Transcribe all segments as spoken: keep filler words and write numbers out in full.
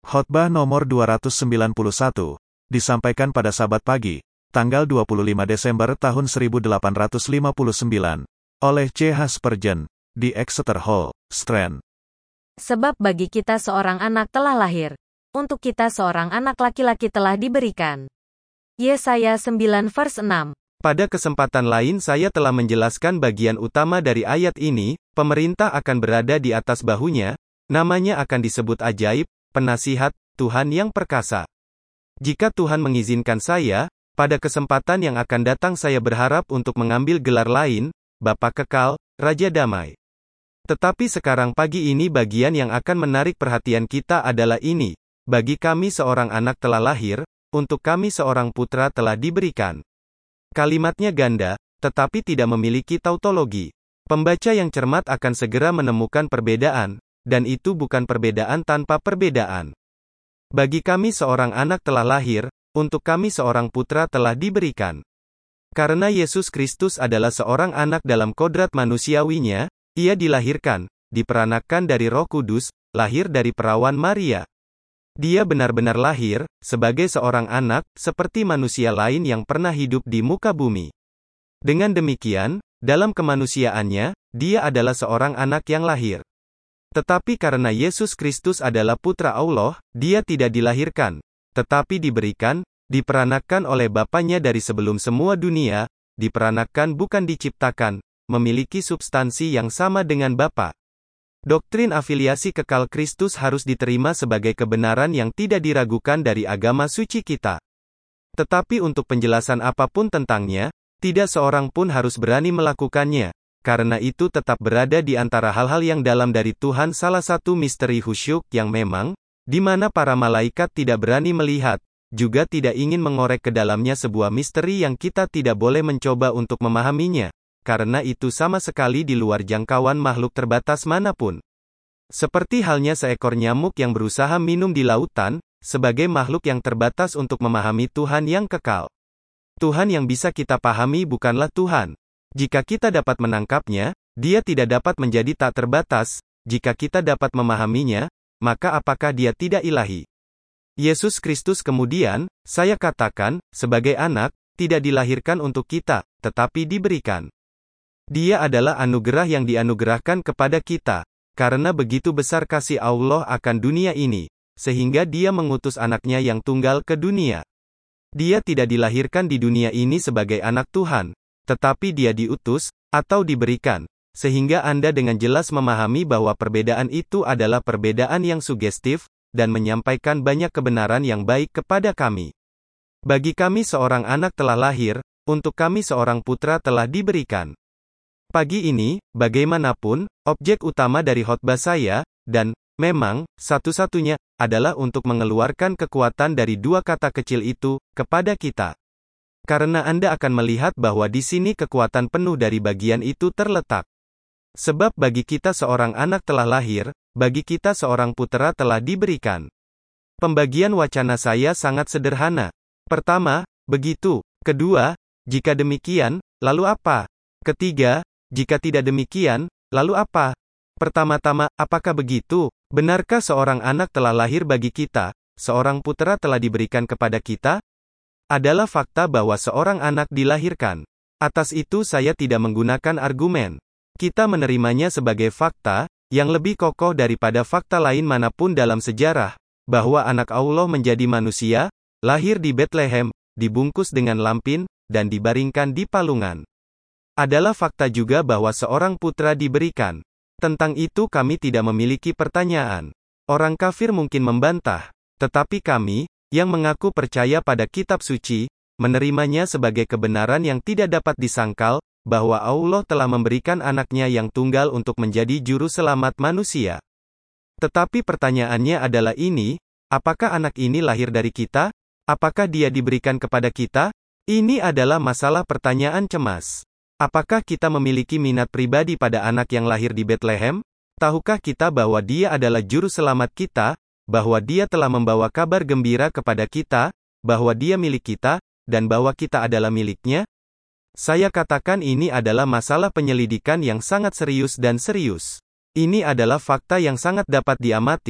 Khotbah nomor dua ratus sembilan puluh satu, disampaikan pada Sabat pagi, tanggal dua puluh lima Desember tahun seribu delapan ratus lima puluh sembilan, oleh C H Spurgeon, di Exeter Hall, Strand. Sebab bagi kita seorang anak telah lahir, untuk kita seorang anak laki-laki telah diberikan. Yesaya sembilan vers enam. Pada kesempatan lain saya telah menjelaskan bagian utama dari ayat ini, pemerintah akan berada di atas bahunya, namanya akan disebut ajaib, penasihat, Tuhan yang perkasa. Jika Tuhan mengizinkan saya, pada kesempatan yang akan datang saya berharap untuk mengambil gelar lain, Bapa Kekal, Raja Damai. Tetapi sekarang pagi ini bagian yang akan menarik perhatian kita adalah ini, bagi kami seorang anak telah lahir, untuk kami seorang putra telah diberikan. Kalimatnya ganda, tetapi tidak memiliki tautologi. Pembaca yang cermat akan segera menemukan perbedaan, dan itu bukan perbedaan tanpa perbedaan. Bagi kami seorang anak telah lahir, untuk kami seorang putra telah diberikan. Karena Yesus Kristus adalah seorang anak dalam kodrat manusiawinya, ia dilahirkan, diperanakkan dari Roh Kudus, lahir dari perawan Maria. Dia benar-benar lahir, sebagai seorang anak, seperti manusia lain yang pernah hidup di muka bumi. Dengan demikian, dalam kemanusiaannya, dia adalah seorang anak yang lahir. Tetapi karena Yesus Kristus adalah Putra Allah, dia tidak dilahirkan, tetapi diberikan, diperanakkan oleh Bapanya dari sebelum semua dunia, diperanakkan bukan diciptakan, memiliki substansi yang sama dengan Bapa. Doktrin afiliasi kekal Kristus harus diterima sebagai kebenaran yang tidak diragukan dari agama suci kita. Tetapi untuk penjelasan apapun tentangnya, tidak seorang pun harus berani melakukannya. Karena itu tetap berada di antara hal-hal yang dalam dari Tuhan, salah satu misteri khusyuk yang memang, di mana para malaikat tidak berani melihat, juga tidak ingin mengorek ke dalamnya sebuah misteri yang kita tidak boleh mencoba untuk memahaminya, karena itu sama sekali di luar jangkauan makhluk terbatas manapun. Seperti halnya seekor nyamuk yang berusaha minum di lautan, sebagai makhluk yang terbatas untuk memahami Tuhan yang kekal. Tuhan yang bisa kita pahami bukanlah Tuhan. Jika kita dapat menangkapnya, dia tidak dapat menjadi tak terbatas. Jika kita dapat memahaminya, maka apakah dia tidak ilahi? Yesus Kristus kemudian, saya katakan, sebagai anak, tidak dilahirkan untuk kita, tetapi diberikan. Dia adalah anugerah yang dianugerahkan kepada kita, karena begitu besar kasih Allah akan dunia ini, sehingga dia mengutus anaknya yang tunggal ke dunia. Dia tidak dilahirkan di dunia ini sebagai anak Tuhan, tetapi dia diutus, atau diberikan, sehingga Anda dengan jelas memahami bahwa perbedaan itu adalah perbedaan yang sugestif, dan menyampaikan banyak kebenaran yang baik kepada kami. Bagi kami seorang anak telah lahir, untuk kami seorang putra telah diberikan. Pagi ini, bagaimanapun, objek utama dari khotbah saya, dan, memang, satu-satunya, adalah untuk mengeluarkan kekuatan dari dua kata kecil itu, kepada kita. Karena Anda akan melihat bahwa di sini kekuatan penuh dari bagian itu terletak. Sebab bagi kita seorang anak telah lahir, bagi kita seorang putra telah diberikan. Pembagian wacana saya sangat sederhana. Pertama, begitu. Kedua, jika demikian, lalu apa? Ketiga, jika tidak demikian, lalu apa? Pertama-tama, apakah begitu? Benarkah seorang anak telah lahir bagi kita, seorang putra telah diberikan kepada kita? Adalah fakta bahwa seorang anak dilahirkan. Atas itu saya tidak menggunakan argumen. Kita menerimanya sebagai fakta, yang lebih kokoh daripada fakta lain manapun dalam sejarah, bahwa anak Allah menjadi manusia, lahir di Bethlehem, dibungkus dengan lampin, dan dibaringkan di palungan. Adalah fakta juga bahwa seorang putra diberikan. Tentang itu kami tidak memiliki pertanyaan. Orang kafir mungkin membantah, tetapi kami, yang mengaku percaya pada kitab suci, menerimanya sebagai kebenaran yang tidak dapat disangkal, bahwa Allah telah memberikan anaknya yang tunggal untuk menjadi juru selamat manusia. Tetapi pertanyaannya adalah ini, apakah anak ini lahir dari kita? Apakah dia diberikan kepada kita? Ini adalah masalah pertanyaan cemas. Apakah kita memiliki minat pribadi pada anak yang lahir di Bethlehem? Tahukah kita bahwa dia adalah juru selamat kita? Bahwa dia telah membawa kabar gembira kepada kita, bahwa dia milik kita, dan bahwa kita adalah miliknya? Saya katakan ini adalah masalah penyelidikan yang sangat serius dan serius. Ini adalah fakta yang sangat dapat diamati,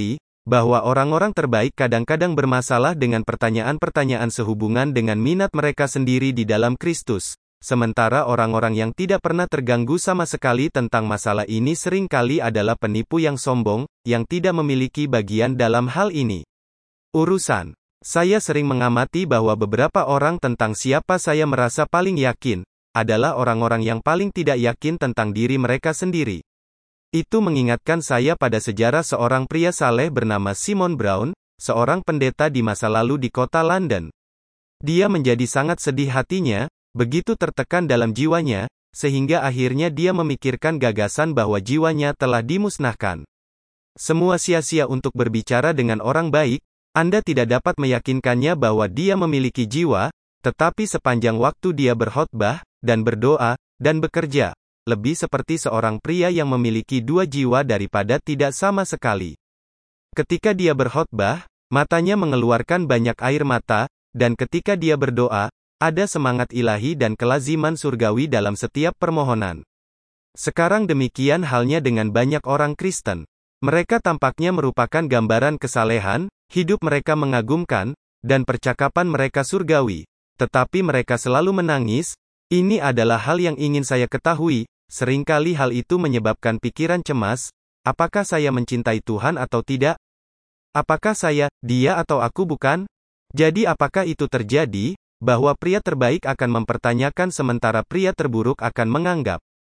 bahwa orang-orang terbaik kadang-kadang bermasalah dengan pertanyaan-pertanyaan sehubungan dengan minat mereka sendiri di dalam Kristus, sementara orang-orang yang tidak pernah terganggu sama sekali tentang masalah ini seringkali adalah penipu yang sombong, yang tidak memiliki bagian dalam hal ini. Urusan. Saya sering mengamati bahwa beberapa orang tentang siapa saya merasa paling yakin, adalah orang-orang yang paling tidak yakin tentang diri mereka sendiri. Itu mengingatkan saya pada sejarah seorang pria saleh bernama Simon Brown, seorang pendeta di masa lalu di kota London. Dia menjadi sangat sedih hatinya, begitu tertekan dalam jiwanya, sehingga akhirnya dia memikirkan gagasan bahwa jiwanya telah dimusnahkan. Semua sia-sia untuk berbicara dengan orang baik, Anda tidak dapat meyakinkannya bahwa dia memiliki jiwa, tetapi sepanjang waktu dia berkhotbah, dan berdoa, dan bekerja, lebih seperti seorang pria yang memiliki dua jiwa daripada tidak sama sekali. Ketika dia berkhotbah, matanya mengeluarkan banyak air mata, dan ketika dia berdoa, ada semangat ilahi dan kelaziman surgawi dalam setiap permohonan. Sekarang demikian halnya dengan banyak orang Kristen. Mereka tampaknya merupakan gambaran kesalehan, hidup mereka mengagumkan, dan percakapan mereka surgawi. Tetapi mereka selalu menangis. Ini adalah hal yang ingin saya ketahui. Seringkali hal itu menyebabkan pikiran cemas, apakah saya mencintai Tuhan atau tidak? Apakah saya, dia atau aku bukan? Jadi apakah itu terjadi, bahwa pria terbaik akan mempertanyakan sementara pria terburuk akan menganggap?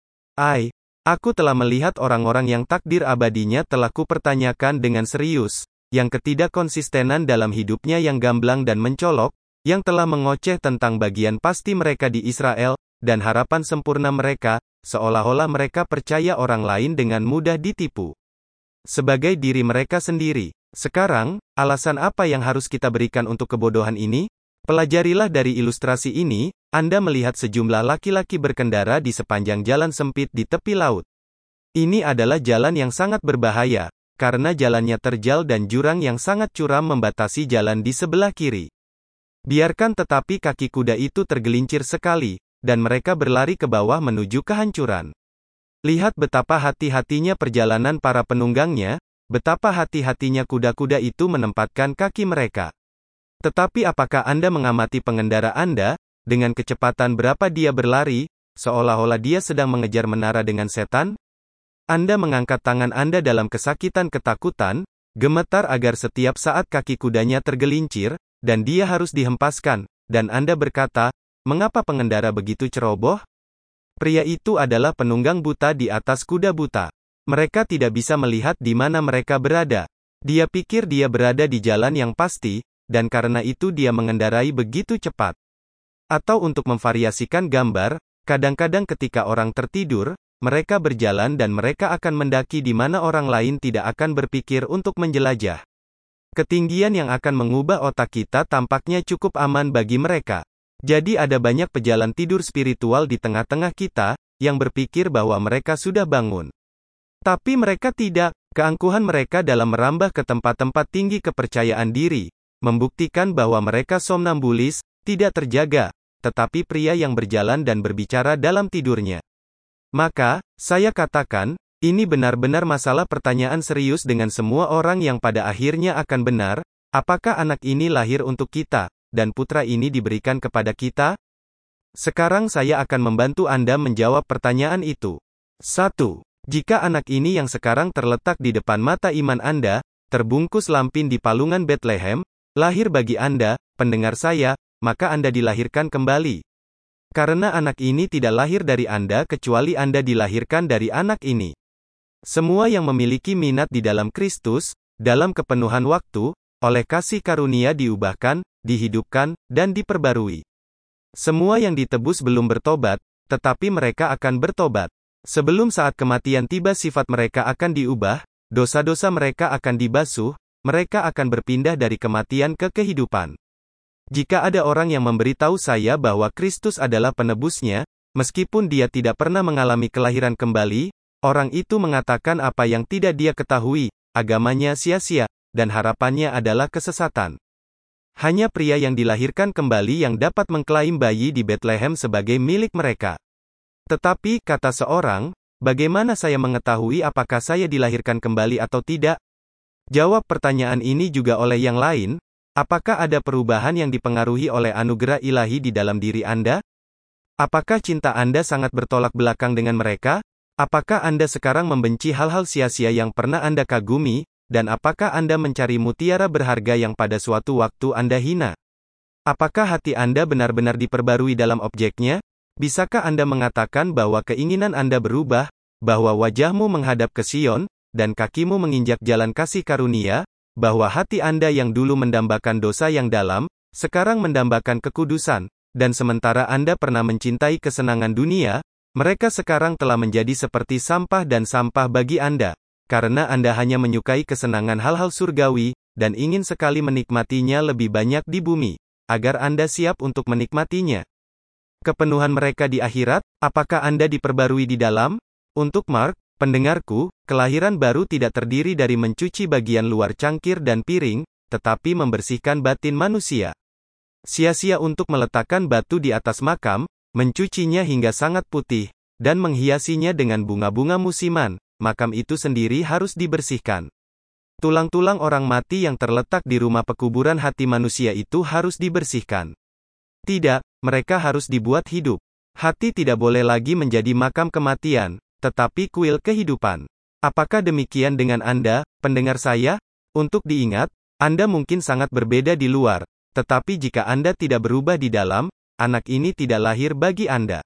Ai, aku telah melihat orang-orang yang takdir abadinya telah kupertanyakan dengan serius, yang ketidakkonsistenan dalam hidupnya yang gamblang dan mencolok, yang telah mengoceh tentang bagian pasti mereka di Israel, dan harapan sempurna mereka, seolah-olah mereka percaya orang lain dengan mudah ditipu. Sebagai diri mereka sendiri. Sekarang, alasan apa yang harus kita berikan untuk kebodohan ini? Pelajarilah dari ilustrasi ini, Anda melihat sejumlah laki-laki berkendara di sepanjang jalan sempit di tepi laut. Ini adalah jalan yang sangat berbahaya, karena jalannya terjal dan jurang yang sangat curam membatasi jalan di sebelah kiri. Biarkan tetapi kaki kuda itu tergelincir sekali, dan mereka berlari ke bawah menuju kehancuran. Lihat betapa hati-hatinya perjalanan para penunggangnya, betapa hati-hatinya kuda-kuda itu menempatkan kaki mereka. Tetapi apakah Anda mengamati pengendara Anda, dengan kecepatan berapa dia berlari, seolah-olah dia sedang mengejar menara dengan setan? Anda mengangkat tangan Anda dalam kesakitan ketakutan, gemetar agar setiap saat kaki kudanya tergelincir, dan dia harus dihempaskan, dan Anda berkata, mengapa pengendara begitu ceroboh? Pria itu adalah penunggang buta di atas kuda buta. Mereka tidak bisa melihat di mana mereka berada. Dia pikir dia berada di jalan yang pasti, dan karena itu dia mengendarai begitu cepat. Atau untuk memvariasikan gambar, kadang-kadang ketika orang tertidur, mereka berjalan dan mereka akan mendaki di mana orang lain tidak akan berpikir untuk menjelajah. Ketinggian yang akan mengubah otak kita tampaknya cukup aman bagi mereka. Jadi ada banyak pejalan tidur spiritual di tengah-tengah kita, yang berpikir bahwa mereka sudah bangun. Tapi mereka tidak. Keangkuhan mereka dalam merambah ke tempat-tempat tinggi kepercayaan diri, membuktikan bahwa mereka somnambulis, tidak terjaga, tetapi pria yang berjalan dan berbicara dalam tidurnya. Maka, saya katakan, ini benar-benar masalah pertanyaan serius dengan semua orang yang pada akhirnya akan benar, apakah anak ini lahir untuk kita? Dan putra ini diberikan kepada kita? Sekarang saya akan membantu Anda menjawab pertanyaan itu. satu. Jika anak ini yang sekarang terletak di depan mata iman Anda, terbungkus lampin di palungan Bethlehem, lahir bagi Anda, pendengar saya, maka Anda dilahirkan kembali. Karena anak ini tidak lahir dari Anda kecuali Anda dilahirkan dari anak ini. Semua yang memiliki minat di dalam Kristus, dalam kepenuhan waktu, oleh kasih karunia diubahkan, dihidupkan, dan diperbarui. Semua yang ditebus belum bertobat, tetapi mereka akan bertobat. Sebelum saat kematian tiba sifat mereka akan diubah, dosa-dosa mereka akan dibasuh, mereka akan berpindah dari kematian ke kehidupan. Jika ada orang yang memberitahu saya bahwa Kristus adalah penebusnya, meskipun dia tidak pernah mengalami kelahiran kembali, orang itu mengatakan apa yang tidak dia ketahui, agamanya sia-sia, dan harapannya adalah kesesatan. Hanya pria yang dilahirkan kembali yang dapat mengklaim bayi di Bethlehem sebagai milik mereka. Tetapi, kata seorang, bagaimana saya mengetahui apakah saya dilahirkan kembali atau tidak? Jawab pertanyaan ini juga oleh yang lain, apakah ada perubahan yang dipengaruhi oleh anugerah ilahi di dalam diri Anda? Apakah cinta Anda sangat bertolak belakang dengan mereka? Apakah Anda sekarang membenci hal-hal sia-sia yang pernah Anda kagumi, dan apakah Anda mencari mutiara berharga yang pada suatu waktu Anda hina? Apakah hati Anda benar-benar diperbarui dalam objeknya? Bisakah Anda mengatakan bahwa keinginan Anda berubah, bahwa wajahmu menghadap ke Sion, dan kakimu menginjak jalan kasih karunia, bahwa hati Anda yang dulu mendambakan dosa yang dalam, sekarang mendambakan kekudusan, dan sementara Anda pernah mencintai kesenangan dunia, mereka sekarang telah menjadi seperti sampah dan sampah bagi Anda, karena Anda hanya menyukai kesenangan hal-hal surgawi, dan ingin sekali menikmatinya lebih banyak di bumi, agar Anda siap untuk menikmatinya. Kepenuhan mereka di akhirat, apakah Anda diperbarui di dalam? Untuk Mark, pendengarku, kelahiran baru tidak terdiri dari mencuci bagian luar cangkir dan piring, tetapi membersihkan batin manusia. Sia-sia untuk meletakkan batu di atas makam, mencucinya hingga sangat putih, dan menghiasinya dengan bunga-bunga musiman, makam itu sendiri harus dibersihkan. Tulang-tulang orang mati yang terletak di rumah pekuburan hati manusia itu harus dibersihkan. Tidak, mereka harus dibuat hidup. Hati tidak boleh lagi menjadi makam kematian, tetapi kuil kehidupan. Apakah demikian dengan Anda, pendengar saya? Untuk diingat, Anda mungkin sangat berbeda di luar, tetapi jika Anda tidak berubah di dalam, anak ini tidak lahir bagi Anda.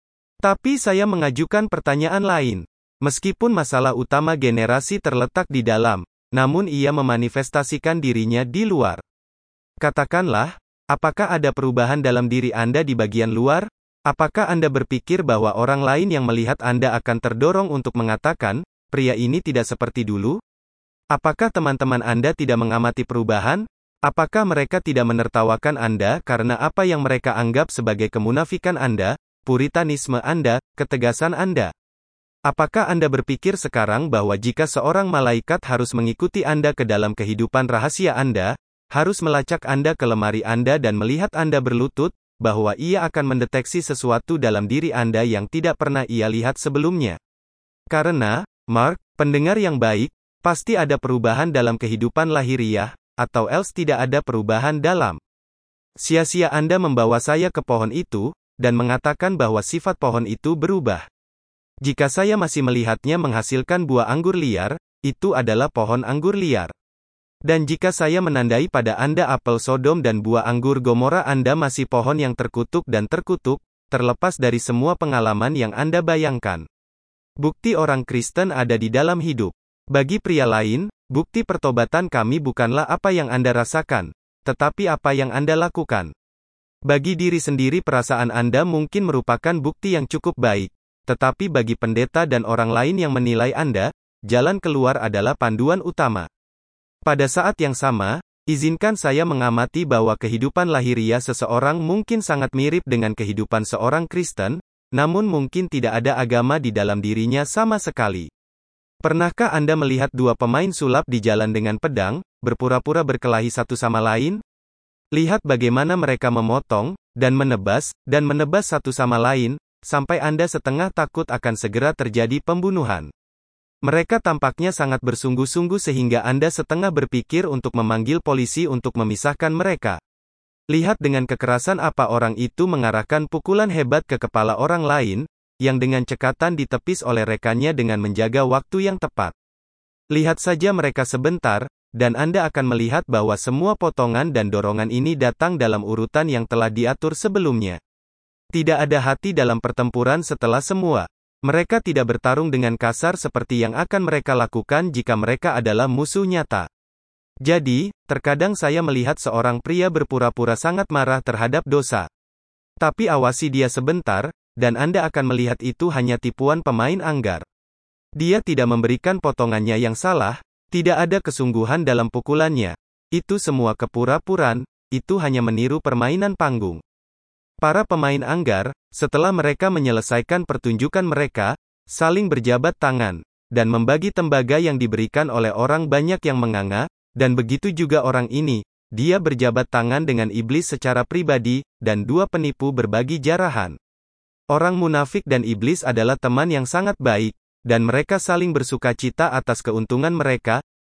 Tapi saya mengajukan pertanyaan lain. Meskipun masalah utama generasi terletak di dalam, namun ia memanifestasikan dirinya di luar. Katakanlah, apakah ada perubahan dalam diri Anda di bagian luar? Apakah Anda berpikir bahwa orang lain yang melihat Anda akan terdorong untuk mengatakan, pria ini tidak seperti dulu? Apakah teman-teman Anda tidak mengamati perubahan? Apakah mereka tidak menertawakan Anda karena apa yang mereka anggap sebagai kemunafikan Anda, puritanisme Anda, ketegasan Anda? Apakah Anda berpikir sekarang bahwa jika seorang malaikat harus mengikuti Anda ke dalam kehidupan rahasia Anda, harus melacak Anda ke lemari Anda dan melihat Anda berlutut, bahwa ia akan mendeteksi sesuatu dalam diri Anda yang tidak pernah ia lihat sebelumnya? Karena, Mark, pendengar yang baik, pasti ada perubahan dalam kehidupan lahiriah, atau else tidak ada perubahan dalam. Sia-sia Anda membawa saya ke pohon itu, dan mengatakan bahwa sifat pohon itu berubah. Jika saya masih melihatnya menghasilkan buah anggur liar, itu adalah pohon anggur liar. Dan jika saya menandai pada Anda apel Sodom dan buah anggur Gomora, Anda masih pohon yang terkutuk dan terkutuk, terlepas dari semua pengalaman yang Anda bayangkan. Bukti orang Kristen ada di dalam hidup. Bagi pria lain, bukti pertobatan kami bukanlah apa yang Anda rasakan, tetapi apa yang Anda lakukan. Bagi diri sendiri perasaan Anda mungkin merupakan bukti yang cukup baik, tetapi bagi pendeta dan orang lain yang menilai Anda, jalan keluar adalah panduan utama. Pada saat yang sama, izinkan saya mengamati bahwa kehidupan lahiriah seseorang mungkin sangat mirip dengan kehidupan seorang Kristen, namun mungkin tidak ada agama di dalam dirinya sama sekali. Pernahkah Anda melihat dua pemain sulap di jalan dengan pedang, berpura-pura berkelahi satu sama lain? Lihat bagaimana mereka memotong, dan menebas, dan menebas satu sama lain, sampai Anda setengah takut akan segera terjadi pembunuhan. Mereka tampaknya sangat bersungguh-sungguh sehingga Anda setengah berpikir untuk memanggil polisi untuk memisahkan mereka. Lihat dengan kekerasan apa orang itu mengarahkan pukulan hebat ke kepala orang lain, yang dengan cekatan ditepis oleh rekannya dengan menjaga waktu yang tepat. Lihat saja mereka sebentar, dan Anda akan melihat bahwa semua potongan dan dorongan ini datang dalam urutan yang telah diatur sebelumnya. Tidak ada hati dalam pertempuran setelah semua. Mereka tidak bertarung dengan kasar seperti yang akan mereka lakukan jika mereka adalah musuh nyata. Jadi, terkadang saya melihat seorang pria berpura-pura sangat marah terhadap dosa. Tapi awasi dia sebentar, dan Anda akan melihat itu hanya tipuan pemain anggar. Dia tidak memberikan potongannya yang salah, tidak ada kesungguhan dalam pukulannya. Itu semua kepura-puraan, itu hanya meniru permainan panggung. Para pemain anggar, setelah mereka menyelesaikan pertunjukan mereka, saling berjabat tangan, dan membagi tembaga yang diberikan oleh orang banyak yang menganga, dan begitu juga orang ini, dia berjabat tangan dengan iblis secara pribadi, dan dua penipu berbagi jarahan. Orang munafik dan iblis adalah teman yang sangat baik, dan mereka saling bersukacita atas keuntungan mereka,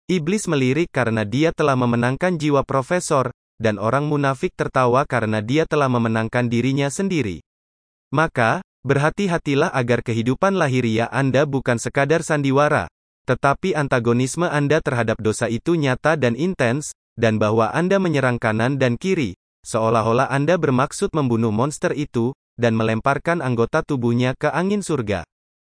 Iblis melirik karena dia telah memenangkan jiwa profesor, dan orang munafik tertawa karena dia telah memenangkan dirinya sendiri. Maka, berhati-hatilah agar kehidupan lahiriah Anda bukan sekadar sandiwara, tetapi antagonisme Anda terhadap dosa itu nyata dan intens, dan bahwa Anda menyerang kanan dan kiri, seolah-olah Anda bermaksud membunuh monster itu, dan melemparkan anggota tubuhnya ke angin surga.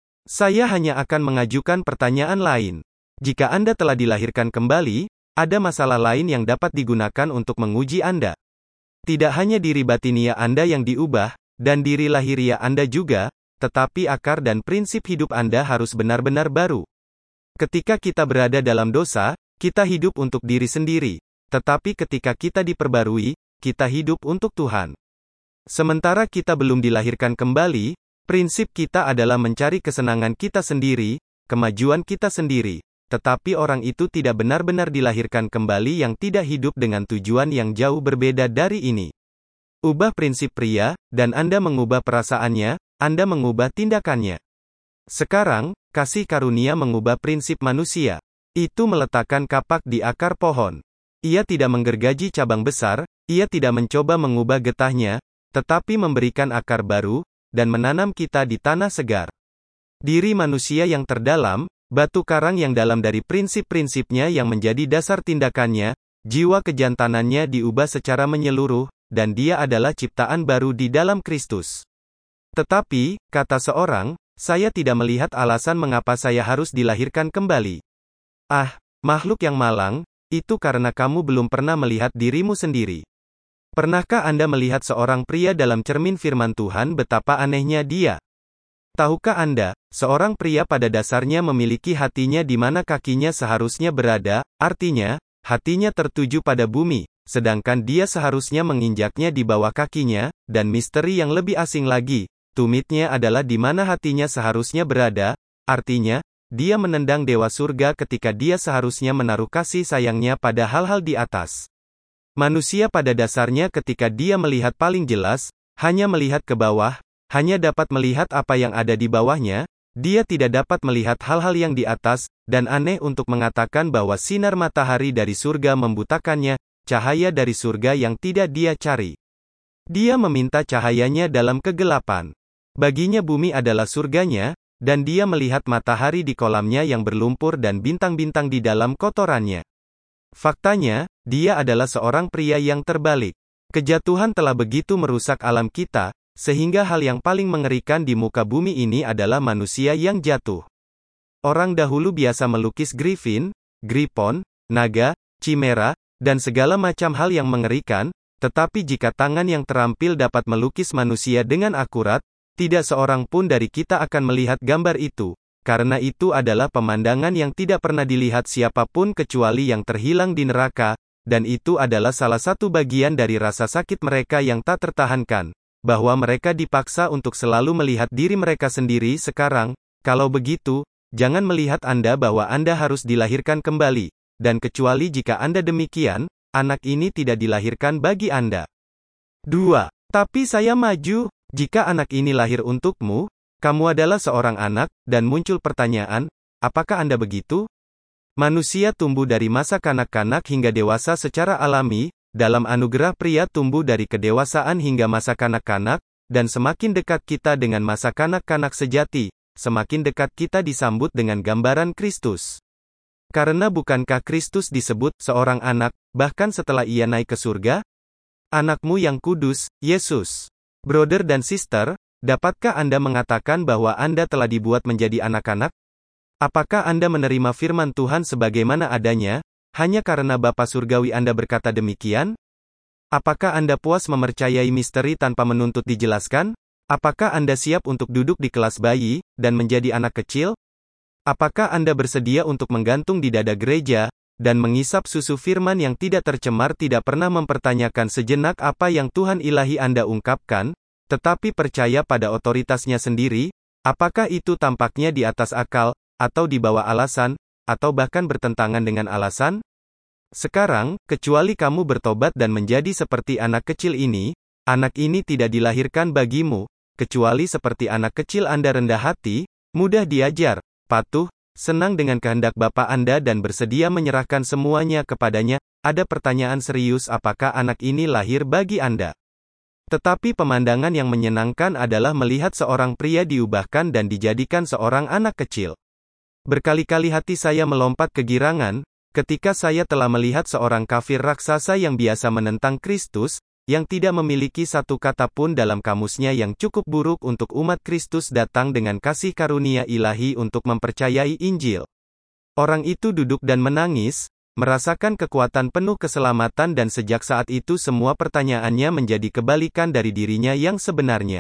Saya hanya akan mengajukan pertanyaan lain. Jika Anda telah dilahirkan kembali, ada masalah lain yang dapat digunakan untuk menguji Anda. Tidak hanya diri batinia Anda yang diubah, dan diri lahiriah Anda juga, tetapi akar dan prinsip hidup Anda harus benar-benar baru. Ketika kita berada dalam dosa, kita hidup untuk diri sendiri. Tetapi ketika kita diperbarui, kita hidup untuk Tuhan. Sementara kita belum dilahirkan kembali, prinsip kita adalah mencari kesenangan kita sendiri, kemajuan kita sendiri. Tetapi orang itu tidak benar-benar dilahirkan kembali yang tidak hidup dengan tujuan yang jauh berbeda dari ini. Ubah prinsip pria, dan Anda mengubah perasaannya, Anda mengubah tindakannya. Sekarang, kasih karunia mengubah prinsip manusia. Itu meletakkan kapak di akar pohon. Ia tidak menggergaji cabang besar, ia tidak mencoba mengubah getahnya, tetapi memberikan akar baru, dan menanam kita di tanah segar. Diri manusia yang terdalam, batu karang yang dalam dari prinsip-prinsipnya yang menjadi dasar tindakannya, jiwa kejantanannya diubah secara menyeluruh, dan dia adalah ciptaan baru di dalam Kristus. Tetapi, kata seorang, saya tidak melihat alasan mengapa saya harus dilahirkan kembali. Ah, makhluk yang malang, itu karena kamu belum pernah melihat dirimu sendiri. Pernahkah Anda melihat seorang pria dalam cermin firman Tuhan betapa anehnya dia? Tahukah Anda, seorang pria pada dasarnya memiliki hatinya di mana kakinya seharusnya berada, artinya, hatinya tertuju pada bumi, sedangkan dia seharusnya menginjaknya di bawah kakinya, dan misteri yang lebih asing lagi, tumitnya adalah di mana hatinya seharusnya berada, artinya, dia menendang dewa surga ketika dia seharusnya menaruh kasih sayangnya pada hal-hal di atas. Manusia pada dasarnya ketika dia melihat paling jelas, hanya melihat ke bawah, hanya dapat melihat apa yang ada di bawahnya, dia tidak dapat melihat hal-hal yang di atas, dan aneh untuk mengatakan bahwa sinar matahari dari surga membutakannya, cahaya dari surga yang tidak dia cari. Dia meminta cahayanya dalam kegelapan. Baginya bumi adalah surganya, dan dia melihat matahari di kolamnya yang berlumpur dan bintang-bintang di dalam kotorannya. Faktanya, dia adalah seorang pria yang terbalik. Kejatuhan telah begitu merusak alam kita, sehingga hal yang paling mengerikan di muka bumi ini adalah manusia yang jatuh. Orang dahulu biasa melukis griffin, gripon, naga, chimera, dan segala macam hal yang mengerikan, tetapi jika tangan yang terampil dapat melukis manusia dengan akurat, tidak seorang pun dari kita akan melihat gambar itu, karena itu adalah pemandangan yang tidak pernah dilihat siapapun kecuali yang terhilang di neraka, dan itu adalah salah satu bagian dari rasa sakit mereka yang tak tertahankan. Bahwa mereka dipaksa untuk selalu melihat diri mereka sendiri sekarang. Kalau begitu, jangan melihat Anda bahwa Anda harus dilahirkan kembali, dan kecuali jika Anda demikian, anak ini tidak dilahirkan bagi Anda. dua. Tapi saya maju, jika anak ini lahir untukmu, kamu adalah seorang anak, dan muncul pertanyaan, apakah Anda begitu? Manusia tumbuh dari masa kanak-kanak hingga dewasa secara alami. Dalam anugerah pria tumbuh dari kedewasaan hingga masa kanak-kanak, dan semakin dekat kita dengan masa kanak-kanak sejati, semakin dekat kita disambut dengan gambaran Kristus. Karena bukankah Kristus disebut seorang anak, bahkan setelah ia naik ke surga? Anakmu yang kudus, Yesus. Brother dan sister, dapatkah Anda mengatakan bahwa Anda telah dibuat menjadi anak-anak? Apakah Anda menerima firman Tuhan sebagaimana adanya, hanya karena Bapa Surgawi Anda berkata demikian? Apakah Anda puas memercayai misteri tanpa menuntut dijelaskan? Apakah Anda siap untuk duduk di kelas bayi, dan menjadi anak kecil? Apakah Anda bersedia untuk menggantung di dada gereja, dan mengisap susu firman yang tidak tercemar tidak pernah mempertanyakan sejenak apa yang Tuhan ilahi Anda ungkapkan, tetapi percaya pada otoritasnya sendiri? Apakah itu tampaknya di atas akal, atau di bawah alasan, atau bahkan bertentangan dengan alasan? Sekarang, kecuali kamu bertobat dan menjadi seperti anak kecil ini, anak ini tidak dilahirkan bagimu, kecuali seperti anak kecil Anda rendah hati, mudah diajar, patuh, senang dengan kehendak Bapa Anda dan bersedia menyerahkan semuanya kepadanya, ada pertanyaan serius apakah anak ini lahir bagi Anda. Tetapi pemandangan yang menyenangkan adalah melihat seorang pria diubahkan dan dijadikan seorang anak kecil. Berkali-kali hati saya melompat kegirangan, ketika saya telah melihat seorang kafir raksasa yang biasa menentang Kristus, yang tidak memiliki satu kata pun dalam kamusnya yang cukup buruk untuk umat Kristus datang dengan kasih karunia ilahi untuk mempercayai Injil. Orang itu duduk dan menangis, merasakan kekuatan penuh keselamatan dan sejak saat itu semua pertanyaannya menjadi kebalikan dari dirinya yang sebenarnya.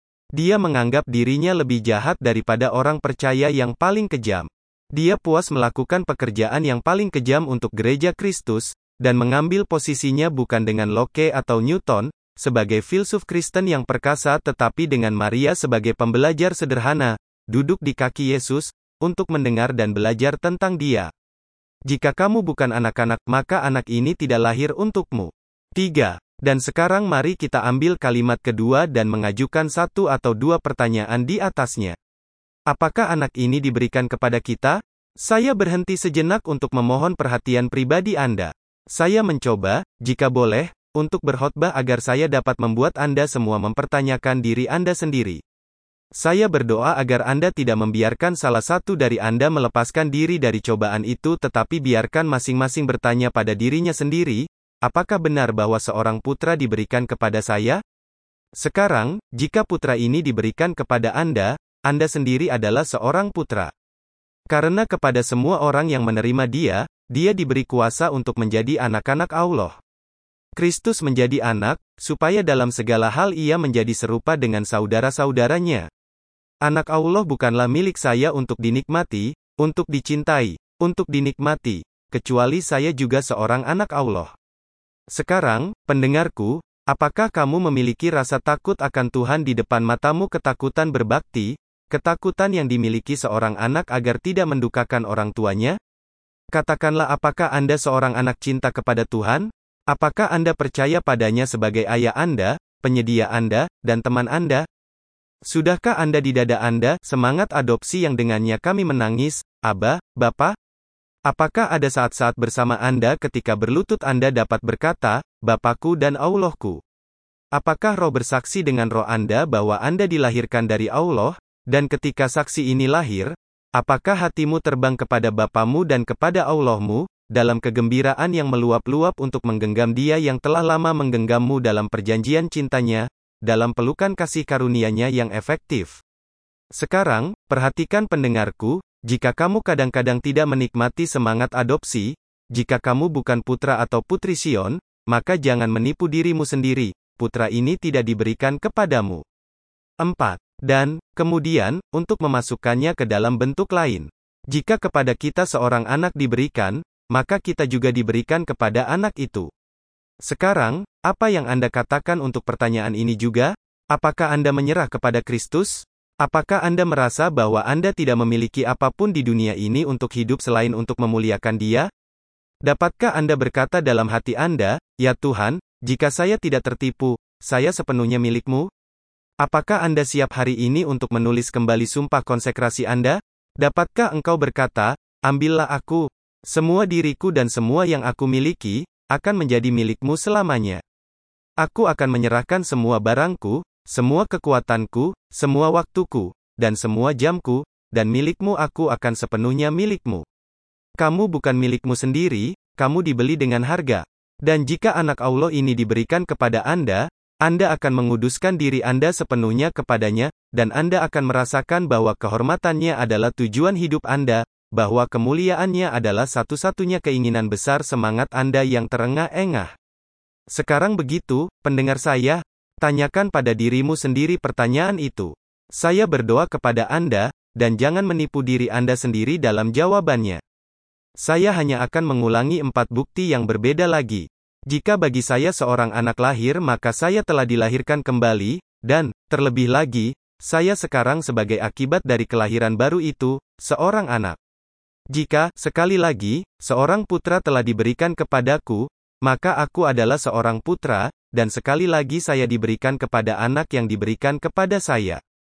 Dia menganggap dirinya lebih jahat daripada orang percaya yang paling kejam. Dia puas melakukan pekerjaan yang paling kejam untuk gereja Kristus, dan mengambil posisinya bukan dengan Locke atau Newton, sebagai filsuf Kristen yang perkasa tetapi dengan Maria sebagai pembelajar sederhana, duduk di kaki Yesus, untuk mendengar dan belajar tentang Dia. Jika kamu bukan anak-anak, maka anak ini tidak lahir untukmu. tiga. Dan sekarang mari kita ambil kalimat kedua dan mengajukan satu atau dua pertanyaan di atasnya. Apakah anak ini diberikan kepada kita? Saya berhenti sejenak untuk memohon perhatian pribadi Anda. Saya mencoba, jika boleh, untuk berkhotbah agar saya dapat membuat Anda semua mempertanyakan diri Anda sendiri. Saya berdoa agar Anda tidak membiarkan salah satu dari Anda melepaskan diri dari cobaan itu tetapi biarkan masing-masing bertanya pada dirinya sendiri, apakah benar bahwa seorang putra diberikan kepada saya? Sekarang, jika putra ini diberikan kepada Anda, Anda sendiri adalah seorang putra. Karena kepada semua orang yang menerima Dia, Dia diberi kuasa untuk menjadi anak-anak Allah. Kristus menjadi anak, supaya dalam segala hal Ia menjadi serupa dengan saudara-saudaranya. Anak Allah bukanlah milik saya untuk dinikmati, untuk dicintai, untuk dinikmati, kecuali saya juga seorang anak Allah. Sekarang, pendengarku, apakah kamu memiliki rasa takut akan Tuhan di depan matamu, ketakutan berbakti, ketakutan yang dimiliki seorang anak agar tidak mendukakan orang tuanya? Katakanlah, apakah Anda seorang anak cinta kepada Tuhan? Apakah Anda percaya padanya sebagai ayah Anda, penyedia Anda, dan teman Anda? Sudahkah Anda di dada Anda, semangat adopsi yang dengannya kami menangis, Aba, Bapa? Apakah ada saat-saat bersama Anda ketika berlutut Anda dapat berkata, Bapakku dan Allahku? Apakah roh bersaksi dengan roh Anda bahwa Anda dilahirkan dari Allah, dan ketika saksi ini lahir, apakah hatimu terbang kepada Bapamu dan kepada Allahmu, dalam kegembiraan yang meluap-luap untuk menggenggam Dia yang telah lama menggenggammu dalam perjanjian cintanya, dalam pelukan kasih karunia-Nya yang efektif? Sekarang, perhatikan pendengarku, jika kamu kadang-kadang tidak menikmati semangat adopsi, jika kamu bukan putra atau putri Sion, maka jangan menipu dirimu sendiri, putra ini tidak diberikan kepadamu. empat. Dan, kemudian, untuk memasukkannya ke dalam bentuk lain. Jika kepada kita seorang anak diberikan, maka kita juga diberikan kepada anak itu. Sekarang, apa yang Anda katakan untuk pertanyaan ini juga? Apakah Anda menyerah kepada Kristus? Apakah Anda merasa bahwa Anda tidak memiliki apapun di dunia ini untuk hidup selain untuk memuliakan Dia? Dapatkah Anda berkata dalam hati Anda, "Ya Tuhan, jika saya tidak tertipu, saya sepenuhnya milik-Mu"? Apakah Anda siap hari ini untuk menulis kembali sumpah konsekrasi Anda? Dapatkah engkau berkata, "Ambillah aku, semua diriku dan semua yang aku miliki, akan menjadi milik-Mu selamanya. Aku akan menyerahkan semua barangku, semua kekuatanku, semua waktuku, dan semua jamku, dan milik-Mu aku akan sepenuhnya milik-Mu." Kamu bukan milik-Mu sendiri, kamu dibeli dengan harga. Dan jika anak Allah ini diberikan kepada Anda, Anda akan menguduskan diri Anda sepenuhnya kepadanya, dan Anda akan merasakan bahwa kehormatannya adalah tujuan hidup Anda, bahwa kemuliaannya adalah satu-satunya keinginan besar semangat Anda yang terengah-engah. Sekarang begitu, pendengar saya, tanyakan pada dirimu sendiri pertanyaan itu. Saya berdoa kepada Anda, dan jangan menipu diri Anda sendiri dalam jawabannya. Saya hanya akan mengulangi empat bukti yang berbeda lagi. Jika bagi saya seorang anak lahir maka saya telah dilahirkan kembali, dan, terlebih lagi, saya sekarang sebagai akibat dari kelahiran baru itu, seorang anak. Jika, sekali lagi, seorang putra telah diberikan kepadaku, maka aku adalah seorang putra, dan sekali lagi saya diberikan kepada anak yang diberikan kepada saya.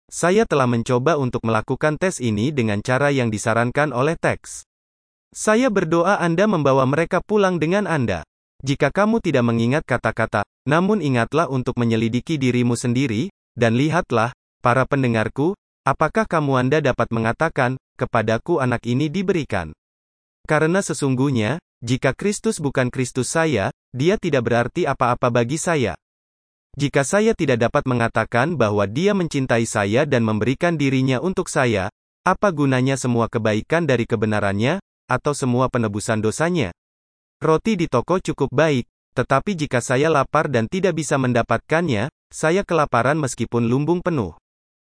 Saya telah mencoba untuk melakukan tes ini dengan cara yang disarankan oleh teks. Saya berdoa Anda membawa mereka pulang dengan Anda. Jika kamu tidak mengingat kata-kata, namun ingatlah untuk menyelidiki dirimu sendiri, dan lihatlah, para pendengarku, apakah kamu Anda dapat mengatakan, kepadaku anak ini diberikan. Karena sesungguhnya, jika Kristus bukan Kristus saya, dia tidak berarti apa-apa bagi saya. Jika saya tidak dapat mengatakan bahwa dia mencintai saya dan memberikan dirinya untuk saya, apa gunanya semua kebaikan dari kebenarannya, atau semua penebusan dosanya? Roti di toko cukup baik, tetapi jika saya lapar dan tidak bisa mendapatkannya, saya kelaparan meskipun lumbung penuh.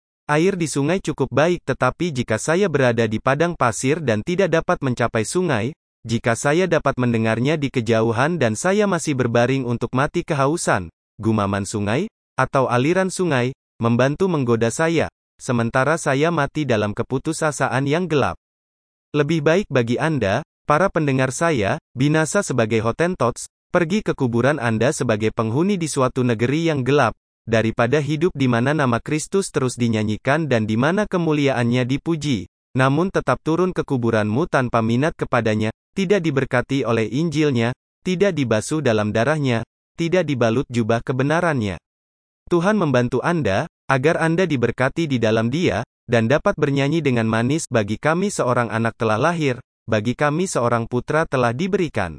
Air di sungai cukup baik tetapi jika saya berada di padang pasir dan tidak dapat mencapai sungai, jika saya dapat mendengarnya di kejauhan dan saya masih berbaring untuk mati kehausan, gumaman sungai, atau aliran sungai, membantu menggoda saya, sementara saya mati dalam keputusasaan yang gelap. Lebih baik bagi Anda, para pendengar saya, binasa sebagai Hottentots, pergi ke kuburan Anda sebagai penghuni di suatu negeri yang gelap, daripada hidup di mana nama Kristus terus dinyanyikan dan di mana kemuliaannya dipuji, namun tetap turun ke kuburanmu tanpa minat kepadanya, tidak diberkati oleh Injilnya, tidak dibasuh dalam darahnya, tidak dibalut jubah kebenarannya. Tuhan membantu Anda, agar Anda diberkati di dalam Dia, dan dapat bernyanyi dengan manis bagi kami seorang anak telah lahir, bagi kami seorang putra telah diberikan.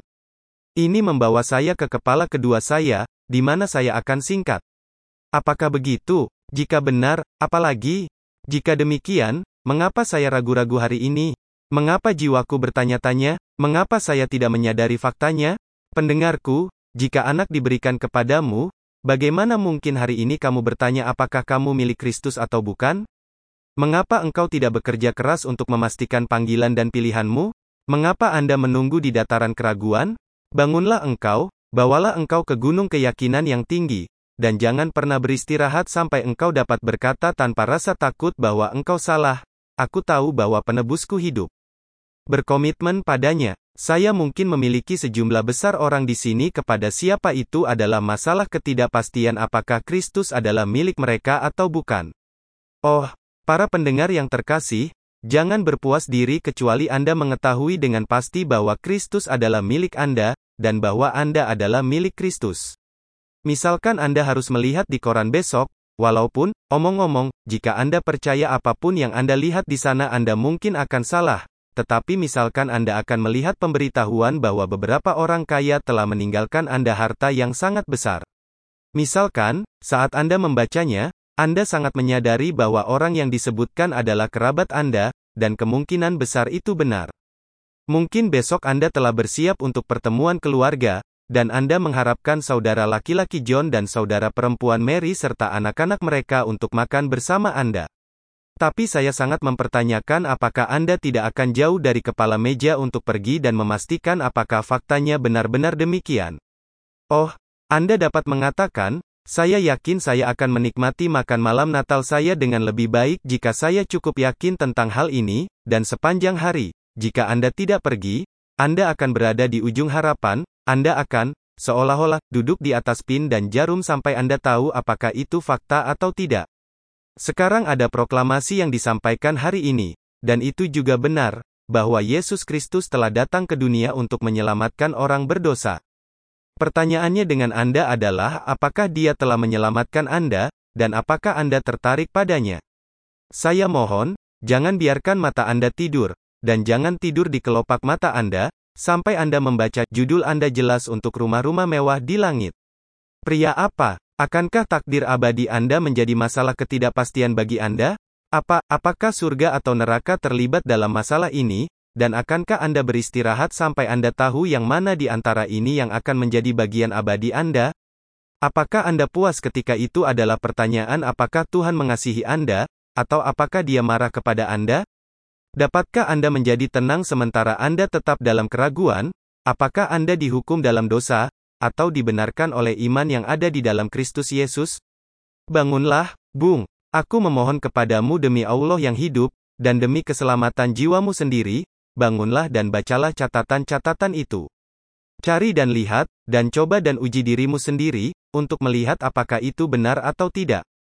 Ini membawa saya ke kepala kedua saya, di mana saya akan singkat. Apakah begitu? Jika benar, apalagi? Jika demikian, mengapa saya ragu-ragu hari ini? Mengapa jiwaku bertanya-tanya? Mengapa saya tidak menyadari faktanya? Pendengarku, jika anak diberikan kepadamu, bagaimana mungkin hari ini kamu bertanya apakah kamu milik Kristus atau bukan? Mengapa engkau tidak bekerja keras untuk memastikan panggilan dan pilihanmu? Mengapa Anda menunggu di dataran keraguan? Bangunlah engkau, bawalah engkau ke gunung keyakinan yang tinggi, dan jangan pernah beristirahat sampai engkau dapat berkata tanpa rasa takut bahwa engkau salah, aku tahu bahwa penebusku hidup. Berkomitmen padanya. Saya mungkin memiliki sejumlah besar orang di sini kepada siapa itu adalah masalah ketidakpastian apakah Kristus adalah milik mereka atau bukan. Oh, para pendengar yang terkasih, jangan berpuas diri kecuali Anda mengetahui dengan pasti bahwa Kristus adalah milik Anda, dan bahwa Anda adalah milik Kristus. Misalkan Anda harus melihat di koran besok, walaupun, omong-omong, jika Anda percaya apapun yang Anda lihat di sana Anda mungkin akan salah. Tetapi misalkan Anda akan melihat pemberitahuan bahwa beberapa orang kaya telah meninggalkan Anda harta yang sangat besar. Misalkan, saat Anda membacanya, Anda sangat menyadari bahwa orang yang disebutkan adalah kerabat Anda, dan kemungkinan besar itu benar. Mungkin besok Anda telah bersiap untuk pertemuan keluarga, dan Anda mengharapkan saudara laki-laki John dan saudara perempuan Mary serta anak-anak mereka untuk makan bersama Anda. Tapi saya sangat mempertanyakan apakah Anda tidak akan jauh dari kepala meja untuk pergi dan memastikan apakah faktanya benar-benar demikian. Oh, Anda dapat mengatakan, saya yakin saya akan menikmati makan malam Natal saya dengan lebih baik jika saya cukup yakin tentang hal ini, dan sepanjang hari, jika Anda tidak pergi, Anda akan berada di ujung harapan, Anda akan, seolah-olah, duduk di atas pin dan jarum sampai Anda tahu apakah itu fakta atau tidak. Sekarang ada proklamasi yang disampaikan hari ini, dan itu juga benar, bahwa Yesus Kristus telah datang ke dunia untuk menyelamatkan orang berdosa. Pertanyaannya dengan Anda adalah apakah Dia telah menyelamatkan Anda, dan apakah Anda tertarik padanya? Saya mohon, jangan biarkan mata Anda tidur, dan jangan tidur di kelopak mata Anda, sampai Anda membaca judul Anda jelas untuk rumah-rumah mewah di langit. Pria apa? Akankah takdir abadi Anda menjadi masalah ketidakpastian bagi Anda? Apa, apakah surga atau neraka terlibat dalam masalah ini? Dan akankah Anda beristirahat sampai Anda tahu yang mana di antara ini yang akan menjadi bagian abadi Anda? Apakah Anda puas ketika itu adalah pertanyaan apakah Tuhan mengasihi Anda, atau apakah Dia marah kepada Anda? Dapatkah Anda menjadi tenang sementara Anda tetap dalam keraguan? Apakah Anda dihukum dalam dosa, atau dibenarkan oleh iman yang ada di dalam Kristus Yesus? Bangunlah, Bung. Aku memohon kepadamu demi Allah yang hidup, dan demi keselamatan jiwamu sendiri, bangunlah dan bacalah catatan-catatan itu. Cari dan lihat, dan coba dan uji dirimu sendiri, untuk melihat apakah itu benar atau tidak.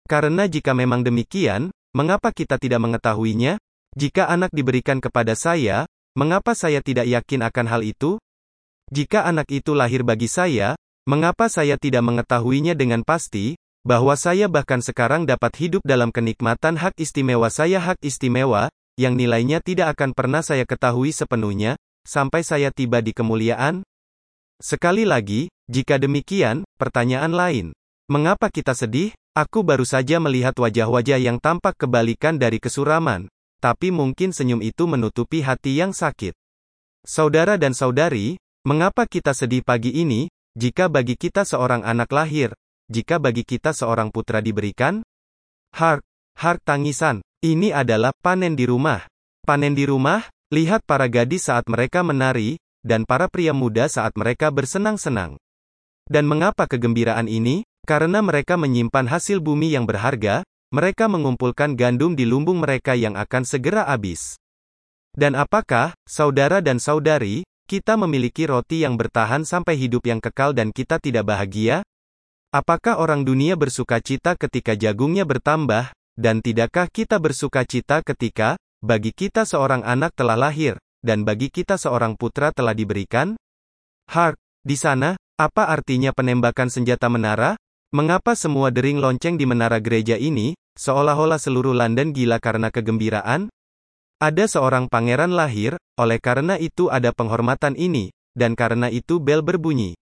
Karena jika memang demikian, mengapa kita tidak mengetahuinya? Jika anak diberikan kepada saya, mengapa saya tidak yakin akan hal itu? Jika anak itu lahir bagi saya, mengapa saya tidak mengetahuinya dengan pasti, bahwa saya bahkan sekarang dapat hidup dalam kenikmatan hak istimewa saya hak istimewa, yang nilainya tidak akan pernah saya ketahui sepenuhnya, sampai saya tiba di kemuliaan? Sekali lagi, jika demikian, pertanyaan lain. Mengapa kita sedih? Aku baru saja melihat wajah-wajah yang tampak kebalikan dari kesuraman, tapi mungkin senyum itu menutupi hati yang sakit. Saudara dan saudari, mengapa kita sedih pagi ini, jika bagi kita seorang anak lahir, jika bagi kita seorang putra diberikan? Hark, hark tangisan, ini adalah panen di rumah. Panen di rumah, lihat para gadis saat mereka menari, dan para pria muda saat mereka bersenang-senang. Dan mengapa kegembiraan ini? Karena mereka menyimpan hasil bumi yang berharga, mereka mengumpulkan gandum di lumbung mereka yang akan segera habis. Dan apakah, saudara dan saudari, kita memiliki roti yang bertahan sampai hidup yang kekal dan kita tidak bahagia? Apakah orang dunia bersukacita ketika jagungnya bertambah, dan tidakkah kita bersukacita ketika, bagi kita seorang anak telah lahir, dan bagi kita seorang putra telah diberikan? Hark, di sana, apa artinya penembakan senjata menara? Mengapa semua dering lonceng di menara gereja ini, seolah-olah seluruh London gila karena kegembiraan? Ada seorang pangeran lahir, oleh karena itu ada penghormatan ini, dan karena itu bel berbunyi.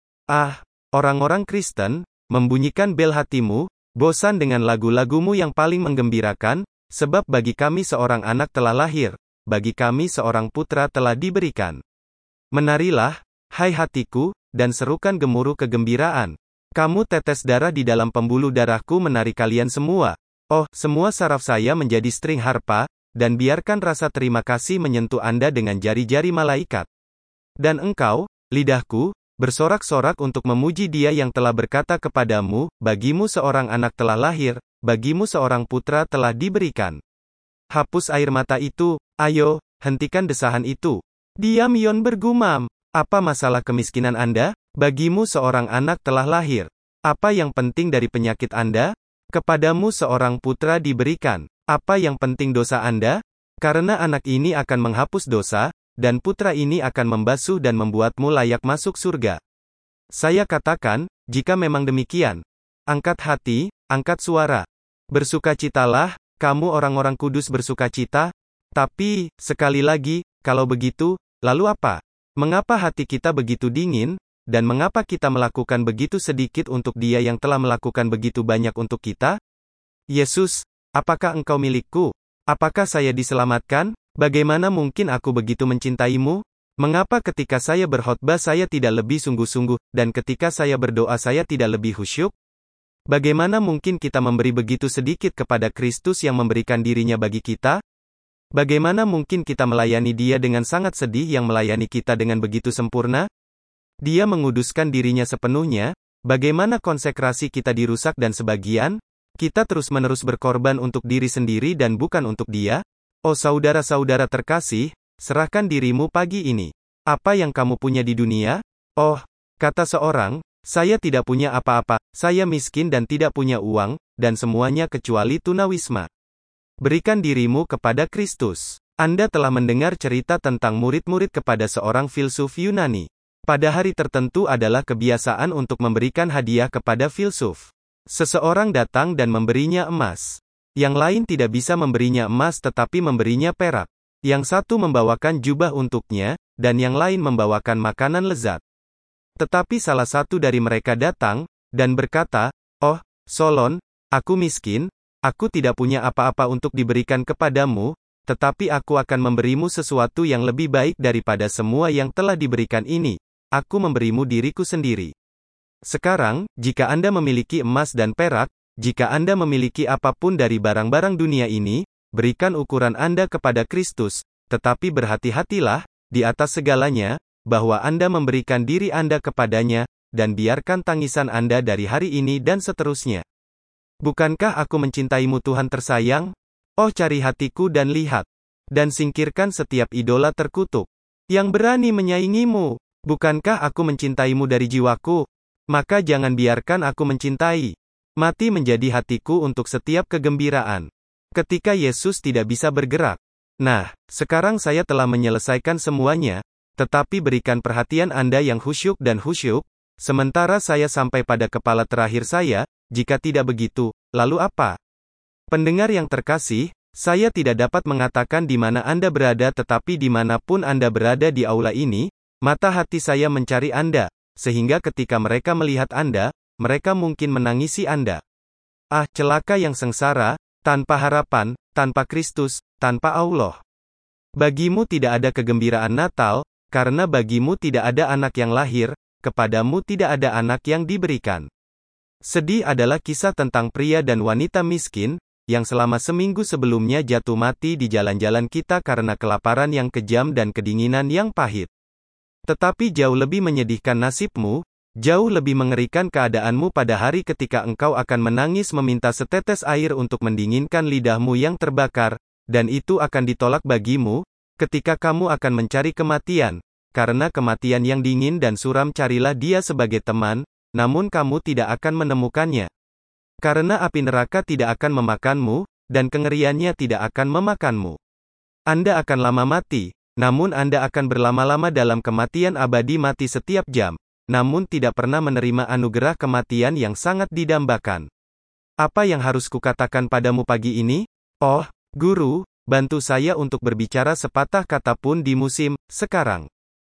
Ah, orang-orang Kristen, membunyikan bel hatimu, bosan dengan lagu-lagumu yang paling menggembirakan, sebab bagi kami seorang anak telah lahir, bagi kami seorang putra telah diberikan. Menarilah, hai hatiku, dan serukan gemuruh kegembiraan. Kamu tetes darah di dalam pembuluh darahku menari kalian semua. Oh, semua saraf saya menjadi string harpa, dan biarkan rasa terima kasih menyentuh Anda dengan jari-jari malaikat. Dan engkau, lidahku, bersorak-sorak untuk memuji Dia yang telah berkata kepadamu, bagimu seorang anak telah lahir, bagimu seorang putra telah diberikan. Hapus air mata itu, ayo, hentikan desahan itu. Diam Yon bergumam. Apa masalah kemiskinan Anda? Bagimu seorang anak telah lahir. Apa yang penting dari penyakit Anda? Kepadamu seorang putra diberikan. Apa yang penting dosa Anda? Karena anak ini akan menghapus dosa, dan putra ini akan membasuh dan membuatmu layak masuk surga. Saya katakan, jika memang demikian, angkat hati, angkat suara. Bersukacitalah, kamu orang-orang kudus bersukacita. Tapi, sekali lagi, kalau begitu, lalu apa? Mengapa hati kita begitu dingin, dan mengapa kita melakukan begitu sedikit untuk Dia yang telah melakukan begitu banyak untuk kita? Yesus, apakah Engkau milikku? Apakah saya diselamatkan? Bagaimana mungkin aku begitu mencintaimu? Mengapa ketika saya berkhotbah saya tidak lebih sungguh-sungguh, dan ketika saya berdoa saya tidak lebih khusyuk? Bagaimana mungkin kita memberi begitu sedikit kepada Kristus yang memberikan dirinya bagi kita? Bagaimana mungkin kita melayani Dia dengan sangat sedih yang melayani kita dengan begitu sempurna? Dia menguduskan dirinya sepenuhnya, bagaimana konsekrasi kita dirusak dan sebagian? Kita terus-menerus berkorban untuk diri sendiri dan bukan untuk Dia? Oh saudara-saudara terkasih, serahkan dirimu pagi ini. Apa yang kamu punya di dunia? Oh, kata seorang, saya tidak punya apa-apa, saya miskin dan tidak punya uang, dan semuanya kecuali tunawisma. Berikan dirimu kepada Kristus. Anda telah mendengar cerita tentang murid-murid kepada seorang filsuf Yunani. Pada hari tertentu adalah kebiasaan untuk memberikan hadiah kepada filsuf. Seseorang datang dan memberinya emas. Yang lain tidak bisa memberinya emas tetapi memberinya perak. Yang satu membawakan jubah untuknya, dan yang lain membawakan makanan lezat. Tetapi salah satu dari mereka datang, dan berkata, "Oh, Solon, aku miskin, aku tidak punya apa-apa untuk diberikan kepadamu, tetapi aku akan memberimu sesuatu yang lebih baik daripada semua yang telah diberikan ini. Aku memberimu diriku sendiri." Sekarang, jika Anda memiliki emas dan perak, jika Anda memiliki apapun dari barang-barang dunia ini, berikan ukuran Anda kepada Kristus, tetapi berhati-hatilah, di atas segalanya, bahwa Anda memberikan diri Anda kepadanya, dan biarkan tangisan Anda dari hari ini dan seterusnya. Bukankah aku mencintaimu Tuhan tersayang? Oh cari hatiku dan lihat. Dan singkirkan setiap idola terkutuk, yang berani menyaingimu. Bukankah aku mencintaimu dari jiwaku? Maka jangan biarkan aku mencintai. Mati menjadi hatiku untuk setiap kegembiraan. Ketika Yesus tidak bisa bergerak. Nah, sekarang saya telah menyelesaikan semuanya, tetapi berikan perhatian Anda yang khusyuk dan khusyuk, sementara saya sampai pada kepala terakhir saya. Jika tidak begitu, lalu apa? Pendengar yang terkasih, saya tidak dapat mengatakan di mana Anda berada, tetapi dimanapun Anda berada di aula ini, mata hati saya mencari Anda, sehingga ketika mereka melihat Anda, mereka mungkin menangisi Anda. Ah, celaka yang sengsara, tanpa harapan, tanpa Kristus, tanpa Allah. Bagimu tidak ada kegembiraan Natal, karena bagimu tidak ada anak yang lahir, kepadamu tidak ada anak yang diberikan. Sedih adalah kisah tentang pria dan wanita miskin, yang selama seminggu sebelumnya jatuh mati di jalan-jalan kita karena kelaparan yang kejam dan kedinginan yang pahit. Tetapi jauh lebih menyedihkan nasibmu, jauh lebih mengerikan keadaanmu pada hari ketika engkau akan menangis meminta setetes air untuk mendinginkan lidahmu yang terbakar, dan itu akan ditolak bagimu, ketika kamu akan mencari kematian, karena kematian yang dingin dan suram carilah dia sebagai teman, namun kamu tidak akan menemukannya. Karena api neraka tidak akan memakanmu, dan kengeriannya tidak akan memakanmu. Anda akan lama mati, namun Anda akan berlama-lama dalam kematian abadi, mati setiap jam, namun tidak pernah menerima anugerah kematian yang sangat didambakan. Apa yang harus kukatakan padamu pagi ini? Oh, Guru, bantu saya untuk berbicara sepatah kata pun di musim sekarang.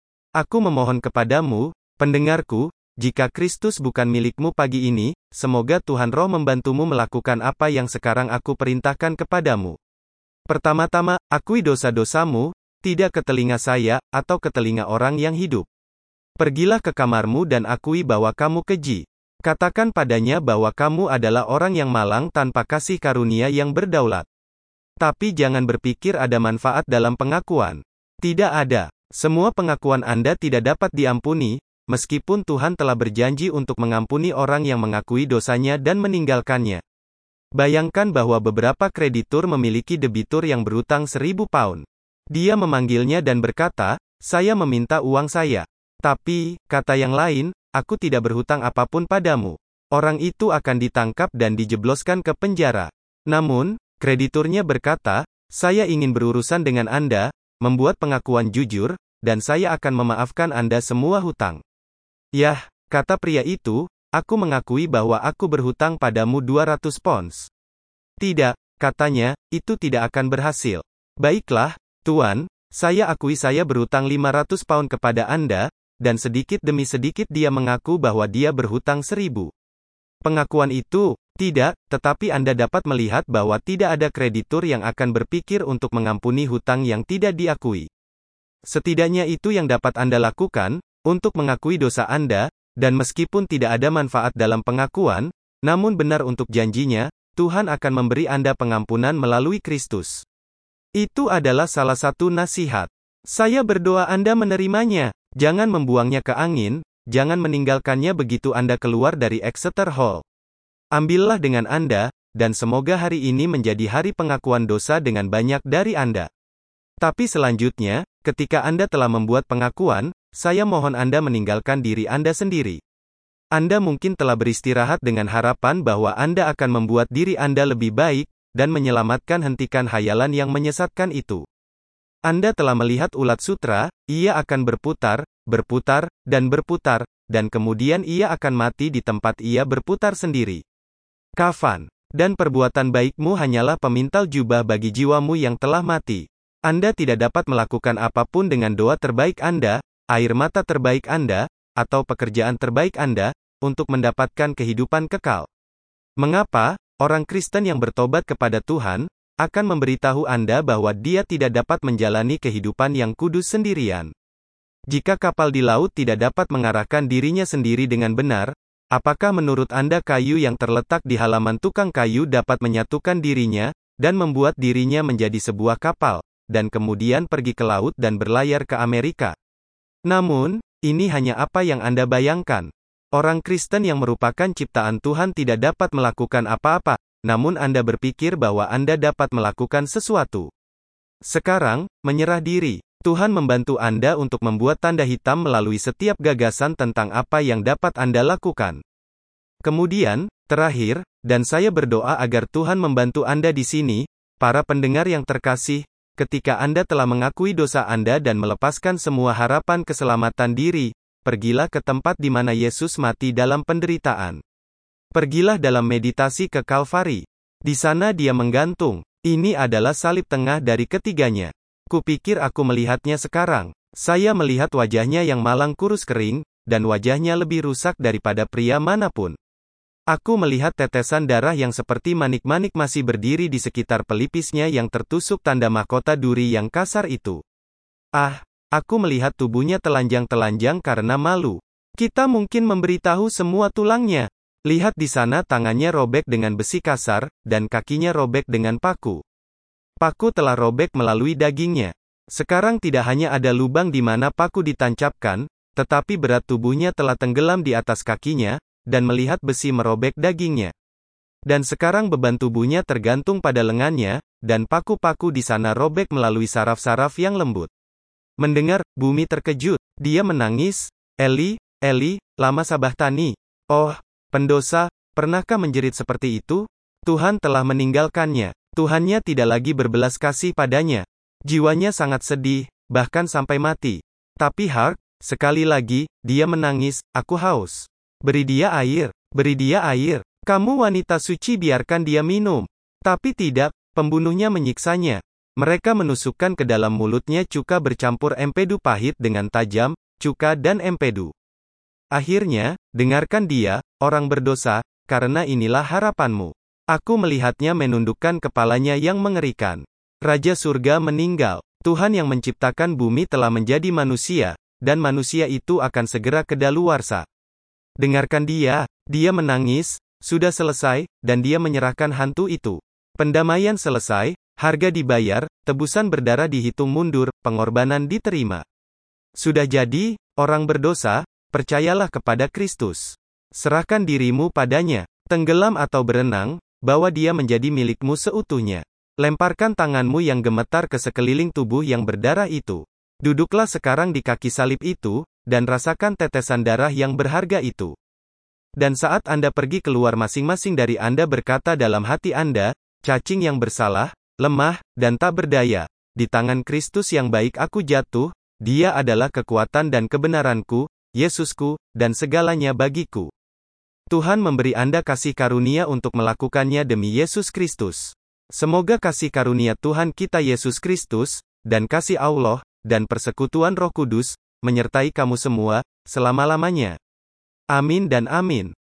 Aku memohon kepadamu, pendengarku, jika Kristus bukan milikmu pagi ini, semoga Tuhan Roh membantumu melakukan apa yang sekarang aku perintahkan kepadamu. Pertama-tama, akui dosa-dosamu, tidak ke telinga saya, atau ke telinga orang yang hidup. Pergilah ke kamarmu dan akui bahwa kamu keji. Katakan padanya bahwa kamu adalah orang yang malang tanpa kasih karunia yang berdaulat. Tapi jangan berpikir ada manfaat dalam pengakuan. Tidak ada. Semua pengakuan Anda tidak dapat diampuni, meskipun Tuhan telah berjanji untuk mengampuni orang yang mengakui dosanya dan meninggalkannya. Bayangkan bahwa beberapa kreditur memiliki debitur yang berutang seribu pound. Dia memanggilnya dan berkata, "Saya meminta uang saya." Tapi, kata yang lain, "Aku tidak berhutang apapun padamu." Orang itu akan ditangkap dan dijebloskan ke penjara. Namun, krediturnya berkata, "Saya ingin berurusan dengan Anda, membuat pengakuan jujur, dan saya akan memaafkan Anda semua hutang." "Yah," kata pria itu, "aku mengakui bahwa aku berhutang padamu dua ratus pounds. "Tidak," katanya, "itu tidak akan berhasil." "Baiklah, Tuan, saya akui saya berhutang lima ratus pound kepada Anda," dan sedikit demi sedikit dia mengaku bahwa dia berhutang seribu. Pengakuan itu, tidak, tetapi Anda dapat melihat bahwa tidak ada kreditur yang akan berpikir untuk mengampuni hutang yang tidak diakui. Setidaknya itu yang dapat Anda lakukan, untuk mengakui dosa Anda, dan meskipun tidak ada manfaat dalam pengakuan, namun benar untuk janjinya, Tuhan akan memberi Anda pengampunan melalui Kristus. Itu adalah salah satu nasihat. Saya berdoa Anda menerimanya. Jangan membuangnya ke angin, jangan meninggalkannya begitu Anda keluar dari Exeter Hall. Ambillah dengan Anda, dan semoga hari ini menjadi hari pengakuan dosa dengan banyak dari Anda. Tapi selanjutnya, ketika Anda telah membuat pengakuan, saya mohon Anda meninggalkan diri Anda sendiri. Anda mungkin telah beristirahat dengan harapan bahwa Anda akan membuat diri Anda lebih baik, dan menyelamatkan hentikan hayalan yang menyesatkan itu. Anda telah melihat ulat sutra, ia akan berputar, berputar, dan berputar, dan kemudian ia akan mati di tempat ia berputar sendiri. Kafan. Dan perbuatan baikmu hanyalah pemintal jubah bagi jiwamu yang telah mati. Anda tidak dapat melakukan apapun dengan doa terbaik Anda, air mata terbaik Anda, atau pekerjaan terbaik Anda, untuk mendapatkan kehidupan kekal. Mengapa? Orang Kristen yang bertobat kepada Tuhan, akan memberitahu Anda bahwa dia tidak dapat menjalani kehidupan yang kudus sendirian. Jika kapal di laut tidak dapat mengarahkan dirinya sendiri dengan benar, apakah menurut Anda kayu yang terletak di halaman tukang kayu dapat menyatukan dirinya, dan membuat dirinya menjadi sebuah kapal, dan kemudian pergi ke laut dan berlayar ke Amerika? Namun, ini hanya apa yang Anda bayangkan. Orang Kristen yang merupakan ciptaan Tuhan tidak dapat melakukan apa-apa, namun Anda berpikir bahwa Anda dapat melakukan sesuatu. Sekarang, menyerah diri. Tuhan membantu Anda untuk membuat tanda hitam melalui setiap gagasan tentang apa yang dapat Anda lakukan. Kemudian, terakhir, dan saya berdoa agar Tuhan membantu Anda di sini, para pendengar yang terkasih, ketika Anda telah mengakui dosa Anda dan melepaskan semua harapan keselamatan diri, pergilah ke tempat di mana Yesus mati dalam penderitaan. Pergilah dalam meditasi ke Kalvari. Di sana dia menggantung. Ini adalah salib tengah dari ketiganya. Kupikir aku melihatnya sekarang. Saya melihat wajahnya yang malang kurus kering, dan wajahnya lebih rusak daripada pria manapun. Aku melihat tetesan darah yang seperti manik-manik masih berdiri di sekitar pelipisnya yang tertusuk tanda mahkota duri yang kasar itu. Ah, aku melihat tubuhnya telanjang-telanjang karena malu. Kita mungkin memberitahu semua tulangnya. Lihat di sana tangannya robek dengan besi kasar, dan kakinya robek dengan paku. Paku telah robek melalui dagingnya. Sekarang tidak hanya ada lubang di mana paku ditancapkan, tetapi berat tubuhnya telah tenggelam di atas kakinya, dan melihat besi merobek dagingnya. Dan sekarang beban tubuhnya tergantung pada lengannya, dan paku-paku di sana robek melalui saraf-saraf yang lembut. Mendengar, bumi terkejut. Dia menangis, Eli, Eli, lama sabachthani. Oh, pendosa, pernahkah menjerit seperti itu? Tuhan telah meninggalkannya. Tuhannya tidak lagi berbelas kasih padanya. Jiwanya sangat sedih, bahkan sampai mati. Tapi hark, sekali lagi, dia menangis, aku haus. Beri dia air, beri dia air. Kamu wanita suci biarkan dia minum. Tapi tidak, pembunuhnya menyiksanya. Mereka menusukkan ke dalam mulutnya cuka bercampur empedu pahit dengan tajam, cuka dan empedu. Akhirnya, dengarkan dia, orang berdosa, karena inilah harapanmu. Aku melihatnya menundukkan kepalanya yang mengerikan. Raja surga meninggal. Tuhan yang menciptakan bumi telah menjadi manusia, dan manusia itu akan segera kedaluwarsa. Dengarkan dia, dia menangis, sudah selesai, dan dia menyerahkan hantu itu. Pendamaian selesai, harga dibayar, tebusan berdarah dihitung mundur, pengorbanan diterima. Sudah jadi, orang berdosa, percayalah kepada Kristus. Serahkan dirimu padanya, tenggelam atau berenang, bawa dia menjadi milikmu seutuhnya. Lemparkan tanganmu yang gemetar ke sekeliling tubuh yang berdarah itu. Duduklah sekarang di kaki salib itu, dan rasakan tetesan darah yang berharga itu. Dan saat Anda pergi keluar masing-masing dari Anda berkata dalam hati Anda, cacing yang bersalah, lemah, dan tak berdaya. Di tangan Kristus yang baik aku jatuh, Dia adalah kekuatan dan kebenaranku, Yesusku, dan segalanya bagiku. Tuhan memberi Anda kasih karunia untuk melakukannya demi Yesus Kristus. Semoga kasih karunia Tuhan kita Yesus Kristus, dan kasih Allah, dan persekutuan Roh Kudus, menyertai kamu semua, selama-lamanya. Amin dan amin.